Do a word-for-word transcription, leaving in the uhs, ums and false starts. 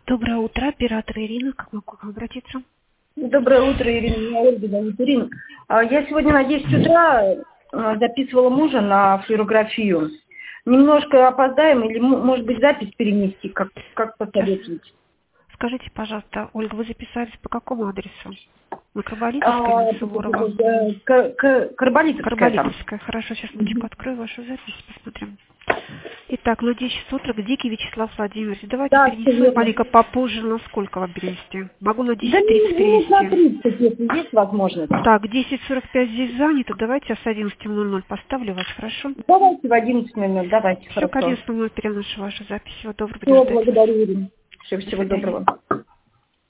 Доброе утро, оператор Ирина. Как могу к вам обратиться? Доброе утро, Ирина. Меня Ольга зовут. Ирина, я сегодня на десять утра записывала мужа на флюорографию. Немножко опоздаем или, может быть, запись перенести, как, как посоветуете? Скажите, пожалуйста, Ольга, вы записались по какому адресу? На Карболитовской или Суворова? Карболитовская. Карболитовская. Хорошо, сейчас минуточку открою вашу запись, посмотрим. Итак, на десять суток Дикий Вячеслав Владимирович. Давайте Да, перенесем маленько попозже. На сколько вы перенести? Могу на десять тридцать да, минут на перенести. тридцать, если есть возможность. Так, десять сорок пять здесь занято. Давайте с одиннадцати ноль ноль поставлю вас, хорошо? Давайте в одиннадцать ноль ноль, давайте. Все, к хорошо. одиннадцати ноль ноль переношу вашу запись. Всего доброго. Все, благодарю, Ирина. Всего, всего До свидания. доброго.